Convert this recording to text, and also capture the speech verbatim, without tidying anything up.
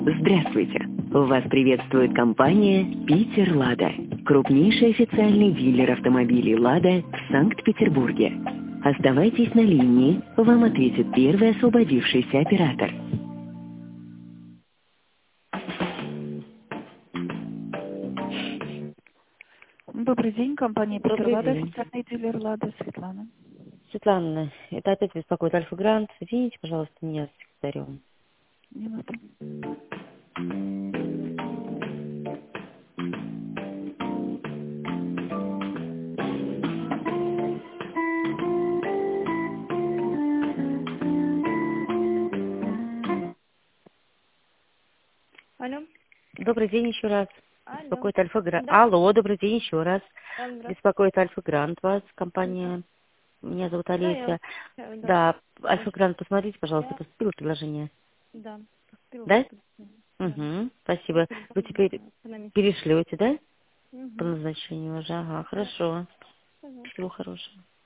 Здравствуйте! Вас приветствует компания «Питер Лада», крупнейший официальный дилер автомобилей «Лада» в Санкт-Петербурге. Оставайтесь на линии, вам ответит первый освободившийся оператор. Добрый день, компания «Питер Добрый Лада», день. официальный дилер «Лада», Светлана. Светлана, это опять беспокоит Альфа Грант. Соедините, пожалуйста, меня с секретарем. Минуту. Алло. Добрый день еще раз. Алло. Беспокоит Альфа Грант. Да. Алло, добрый день еще раз. Да, здравствуйте. Беспокоит Альфа Грант вас, компания. Меня зовут Да, Олеся. я... э, Да, Да, Альфа Грант, посмотрите, пожалуйста, я... поступило предложение. да, поступил Да? ваше предложение. Да. Угу, спасибо. Спасибо, Вы теперь экономист. перешлете, да? По Угу. назначению уже. Ага, Да, хорошо. пожалуйста. Всего хорошего.